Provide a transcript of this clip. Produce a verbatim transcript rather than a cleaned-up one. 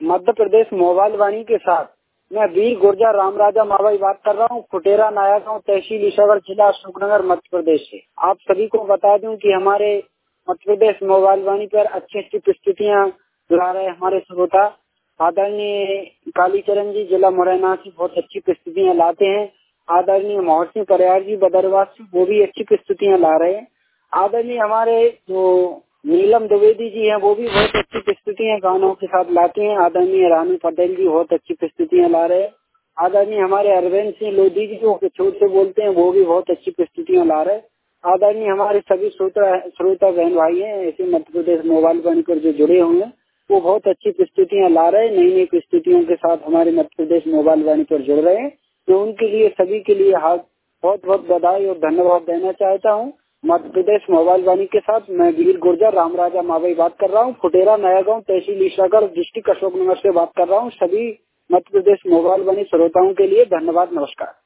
Madhya Pradesh mobile वाणी के साथ मैं वीर गुर्जर राम राजा मावाई बात कर रहा हूँ, फुटेरा नया गाँव, तहसील ईसागढ़, जिला अशोकनगर, मध्य प्रदेश से। आप सभी को बता दूं कि हमारे मध्य प्रदेश मोबाइल वाणी पर अच्छी अच्छी प्रस्तुतियाँ ला रहे हमारे श्रोता आदरणीय कालीचरण जी, जिला मुरैना से बहुत अच्छी प्रस्तुतियाँ लाते हैं। आदरणीय महर्षि परियार जी बदरवास से, वो भी अच्छी प्रस्तुतियाँ ला रहे हैं। आदरणीय हमारे जो नीलम द्विवेदी जी हैं, वो भी बहुत अच्छी प्रस्तुतियाँ गानों के साथ लाते हैं। आदरणीय रानू पटेल जी बहुत अच्छी प्रस्तुतियाँ ला रहे हैं। आदरणीय हमारे अरविंद सिंह लोधी जी जो छोट से बोलते हैं, वो भी बहुत अच्छी प्रस्तुतियाँ ला रहे हैं। आदरणीय हमारे सभी श्रोता श्रोता बहन भाई हैं ऐसे मध्य प्रदेश मोबाइल वाणी पर जो जुड़े हुए हैं, वो बहुत अच्छी प्रस्तुतियाँ ला रहे हैं। नई नई प्रस्तुतियों के साथ हमारे मध्य प्रदेश मोबाइल वाणी पर जुड़ रहे हैं। तो उनके लिए सभी के लिए हाथ बहुत बहुत बधाई और धन्यवाद देना चाहता हूँ। मध्य प्रदेश मोबाइल वाणी के साथ मैं वीर गुर्जर राम राजा मावाई बात कर रहा हूँ, फुटेरा नया गाँव, तहसील ईसागढ़, डिस्ट्रिक्ट अशोकनगर से बात कर रहा हूँ। सभी मध्य प्रदेश मोबाइल वाणी श्रोताओं के लिए धन्यवाद, नमस्कार।